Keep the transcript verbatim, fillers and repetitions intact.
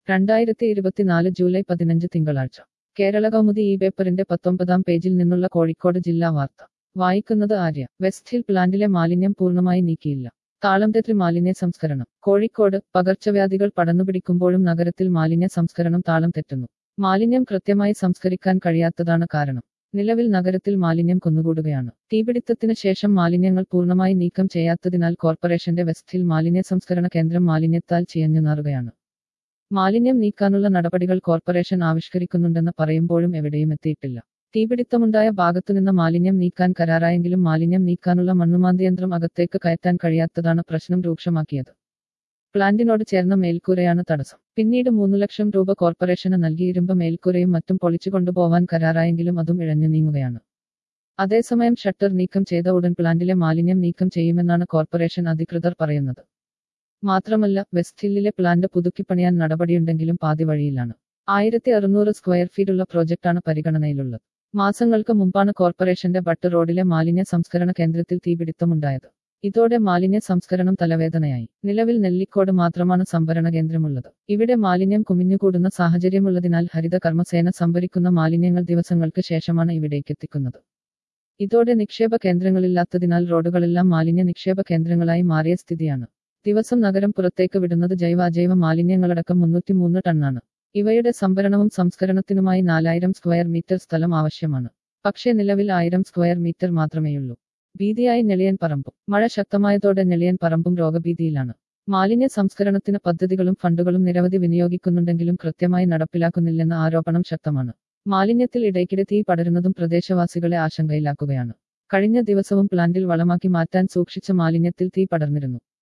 രണ്ടായിരത്തി ഇരുപത്തിനാല് ജൂലൈ പതിനഞ്ച് തിങ്കളാഴ്ച കേരള കൗമുദി ഈ പേപ്പറിന്റെ പത്തൊമ്പതാം പേജിൽ നിന്നുള്ള കോഴിക്കോട് ജില്ലാ വാർത്ത വായിക്കുന്നത് ആര്യ. വെസ്റ്റ് ഹിൽ പ്ലാന്റിലെ മാലിന്യം പൂർണ്ണമായി നീക്കിയില്ല. താളംതെറ്റി മാലിന്യ സംസ്കരണം. കോഴിക്കോട് പകർച്ചവ്യാധികൾ പടർന്നുപിടിക്കുമ്പോഴും നഗരത്തിൽ മാലിന്യ സംസ്കരണം താളം തെറ്റുന്നു. മാലിന്യം കൃത്യമായി സംസ്കരിക്കാൻ കഴിയാത്തതാണ് കാരണം. നിലവിൽ നഗരത്തിൽ മാലിന്യം കുന്നുകൂടുകയാണ്. തീപിടുത്തത്തിന് ശേഷം മാലിന്യങ്ങൾ പൂർണ്ണമായി നീക്കം ചെയ്യാത്തതിനാൽ കോർപ്പറേഷന്റെ വെസ്റ്റ് ഹിൽ മാലിന്യ സംസ്കരണ കേന്ദ്രം മാലിന്യത്താൽ ചിയഞ്ഞു നാറുകയാണ്. മാലിന്യം നീക്കാനുള്ള നടപടികൾ കോർപ്പറേഷൻ ആവിഷ്കരിക്കുന്നുണ്ടെന്ന് പറയുമ്പോഴും എവിടെയും എത്തിയിട്ടില്ല. തീപിടുത്തമുണ്ടായ ഭാഗത്തുനിന്ന് മാലിന്യം നീക്കാൻ കരാറായെങ്കിലും മാലിന്യം നീക്കാനുള്ള മണ്ണുമാന്തിയന്ത്രം അകത്തേക്ക് കയറ്റാൻ കഴിയാത്തതാണ് പ്രശ്നം രൂക്ഷമാക്കിയത്. പ്ലാന്റിനോട് ചേർന്ന മേൽക്കൂരയാണ് തടസ്സം. പിന്നീട് മൂന്നു ലക്ഷം രൂപ കോർപ്പറേഷന് നൽകി ഇരുമ്പ് മേൽക്കൂരയും മറ്റും പൊളിച്ചു കൊണ്ടുപോവാൻ കരാറായെങ്കിലും അതും ഇഴഞ്ഞു നീങ്ങുകയാണ്. അതേസമയം ഷട്ടർ നീക്കം ചെയ്ത ഉടൻ പ്ലാന്റിലെ മാലിന്യം നീക്കം ചെയ്യുമെന്നാണ് കോർപ്പറേഷൻ അധികൃതർ പറയുന്നത്. മാത്രമല്ല വെസ്റ്റ് ഹില്ലിലെ പ്ലാന്റ് പുതുക്കിപ്പണിയാൻ നടപടിയുണ്ടെങ്കിലും പാതി വഴിയിലാണ്. ആയിരത്തി അറുന്നൂറ് സ്ക്വയർ ഫീറ്റുള്ള പ്രോജക്റ്റാണ് പരിഗണനയിലുള്ളത്. മാസങ്ങൾക്ക് മുമ്പാണ് കോർപ്പറേഷന്റെ ബട്ട് റോഡിലെ മാലിന്യ സംസ്കരണ കേന്ദ്രത്തിൽ തീപിടുത്തമുണ്ടായത്. ഇതോടെ മാലിന്യ സംസ്കരണം തലവേദനയായി. നിലവിൽ നെല്ലിക്കോട് മാത്രമാണ് സംഭരണ കേന്ദ്രമുള്ളത്. ഇവിടെ മാലിന്യം കുമിഞ്ഞുകൂടുന്ന സാഹചര്യമുള്ളതിനാൽ ഹരിത കർമ്മസേന സംഭരിക്കുന്ന മാലിന്യങ്ങൾ ദിവസങ്ങൾക്ക് ശേഷമാണ് ഇവിടേക്കെത്തിക്കുന്നത്. ഇതോടെ നിക്ഷേപ കേന്ദ്രങ്ങളില്ലാത്തതിനാൽ റോഡുകളെല്ലാം മാലിന്യ നിക്ഷേപ കേന്ദ്രങ്ങളായി മാറിയ സ്ഥിതിയാണ്. ദിവസം നഗരം പുറത്തേക്ക് വിടുന്നത് ജൈവ അജൈവ മാലിന്യങ്ങളടക്കം മുന്നൂറ്റി മൂന്ന് ടണ്ണാണ്. ഇവയുടെ സംഭരണവും സംസ്കരണത്തിനുമായി നാലായിരം സ്ക്വയർ മീറ്റർ സ്ഥലം ആവശ്യമാണ്. പക്ഷേ നിലവിൽ ആയിരം സ്ക്വയർ മീറ്റർ മാത്രമേയുള്ളൂ. ഭീതിയായി നെളിയൻ പറമ്പും. മഴ ശക്തമായതോടെ നെളിയൻ പറമ്പും രോഗഭീതിയിലാണ്. മാലിന്യ സംസ്കരണത്തിന് പദ്ധതികളും ഫണ്ടുകളും നിരവധി വിനിയോഗിക്കുന്നുണ്ടെങ്കിലും കൃത്യമായി നടപ്പിലാക്കുന്നില്ലെന്ന ആരോപണം ശക്തമാണ്. മാലിന്യത്തിൽ ഇടയ്ക്കിടെ തീ പടരുന്നതും പ്രദേശവാസികളെ ആശങ്കയിലാക്കുകയാണ്. കഴിഞ്ഞ ദിവസവും പ്ലാന്റിൽ വളമാക്കി മാറ്റാൻ സൂക്ഷിച്ച മാലിന്യത്തിൽ തീ പടർന്നിരുന്നു.